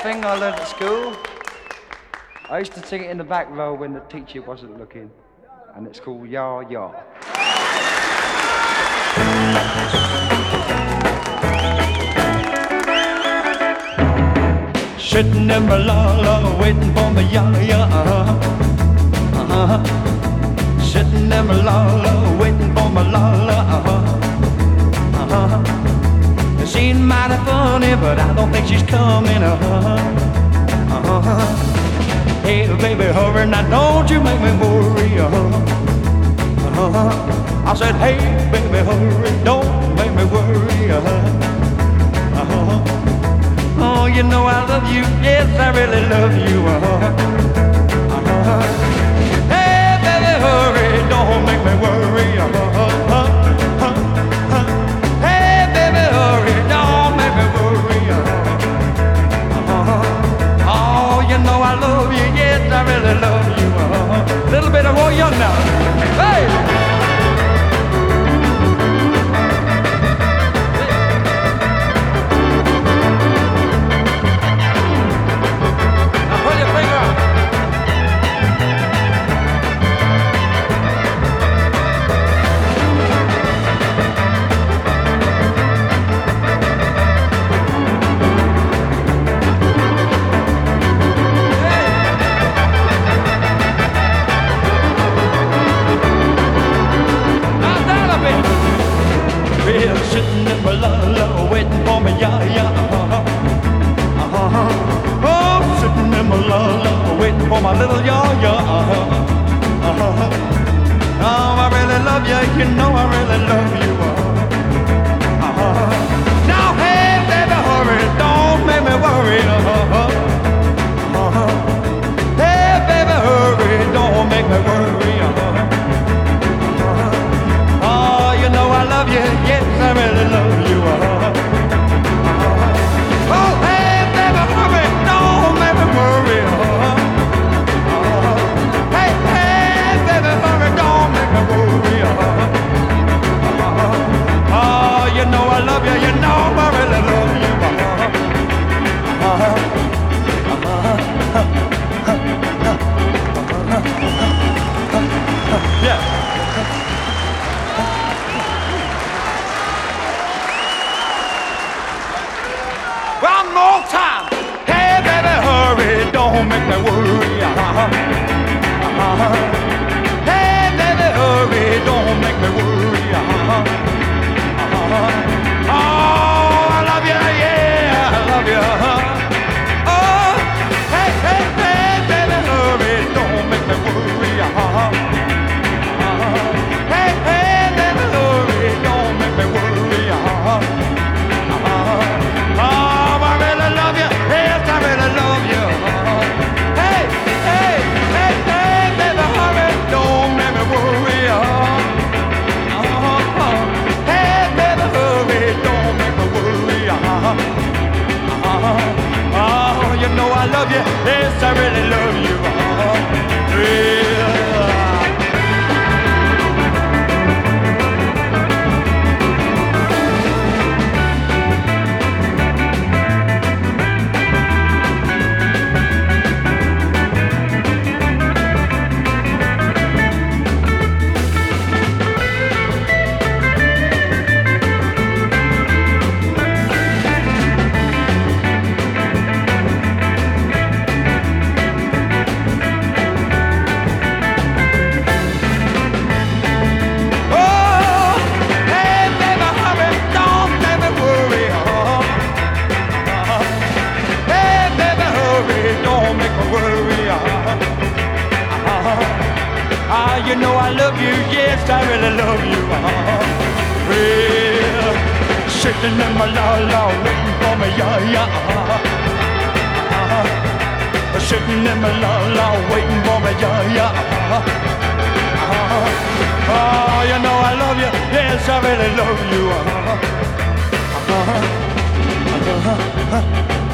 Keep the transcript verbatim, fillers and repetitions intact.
thing I learned at school. I used to sing it in the back row when the teacher wasn't looking, and it's called Ya Ya. Sitting in my la-la, waiting for my ya-ya, uh-huh, uh-huh. Sitting in my la-la, waiting for my la-la, uh-huh, uh-huh. It seems mighty funny, but I don't think she's coming, uh-huh, uh-huh. Hey, baby, hurry, now don't you make me worry, uh-huh, uh-huh. I said, hey, baby, hurry, don't make me worry, uh-huh, uh-huh. Oh, you know I love you, yes, I really love you, uh-huh, uh-huh. Hey, baby, hurry, don't make me worry, uh-huh, uh-huh, uh-huh. Hey, baby, hurry, don't make me worry, uh-huh, uh-huh. Oh, you know I love you, yes, I really love you, uh-huh. Little bit of Roy Young now, hey! Sitting in my la-la, waiting for me, ya-ya, uh-huh, uh-huh. Oh, sitting in my la-la, waiting for my little ya-ya, uh-huh, uh-huh. Oh, I really love you, you know I really love you, uh-huh, uh-huh. Now, hey, baby, hurry, don't make me worry, uh-huh, uh-huh. Hey, baby, hurry, don't make me worry, uh-huh. You know I love you, yes, I really love you, uh-huh, uh-huh. Oh, hey, baby, hurry, don't make me worry, uh-huh, uh-huh. Hey, hey, baby, hurry, don't make me worry, uh-huh, uh-huh. Oh, you know I love you, you know I really love you, uh-huh, uh-huh, uh-huh. Yeah. One more time. Hey, baby, hurry, don't make me worry. Uh-huh. Uh-huh. Hey, baby, hurry, don't make me worry. Uh-huh. Uh-huh. Oh, I love you, yeah, I love you. Uh-huh. Oh, hey, hey, hey, baby, hurry, don't make me worry. Uh-huh. Uh-huh. Hey, hey, baby, hurry, don't make me worry. Uh-huh. Uh-huh. Oh, yes, I really love you. Uh-huh. Hey, hey, hey, hey, baby, hurry, don't make me worry. Uh-huh. Uh-huh. Hey, baby, hurry, don't make me worry. Uh-huh. Uh-huh. Oh, you know I love you. Yes, I really love you. Uh-huh. Yeah. You know I love you, yes, I really love you. Uh-huh. Well, sitting in my la-la, waiting for me, ya-ya. Uh-huh. Uh-huh. Sitting in my la-la, waiting for me, ya-ya. Uh-huh. Uh-huh. Oh, you know I love you, yes, I really love you. Uh-huh. Uh-huh. Uh-huh.